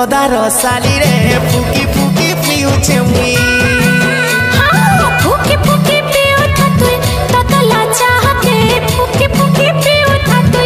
सदार साली रे फुकी फुकी पिउछे मुई फुकी फुकी पिउ था तुई ततला चाहते फुकी फुकी पिउ था तुई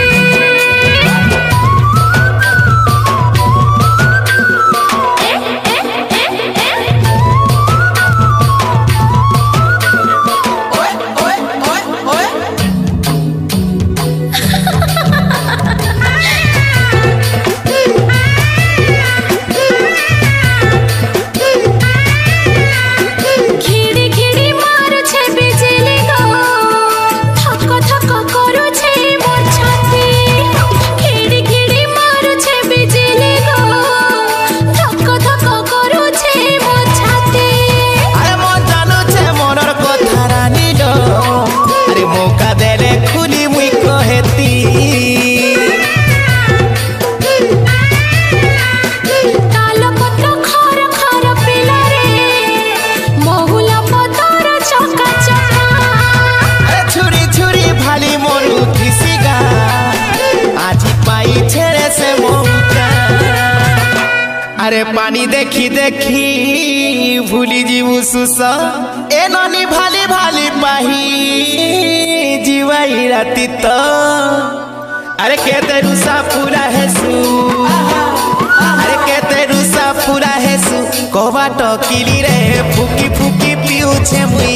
अरे पानी देखी देखी भूली जीवु सुस ए ननी भाली भाली पाही जीवाई राती तो अरे केते रुसा पूरा है सु अरे केते रुसा पूरा है सु कोबा टकिली रे फुकी फुकी पिउछे मुई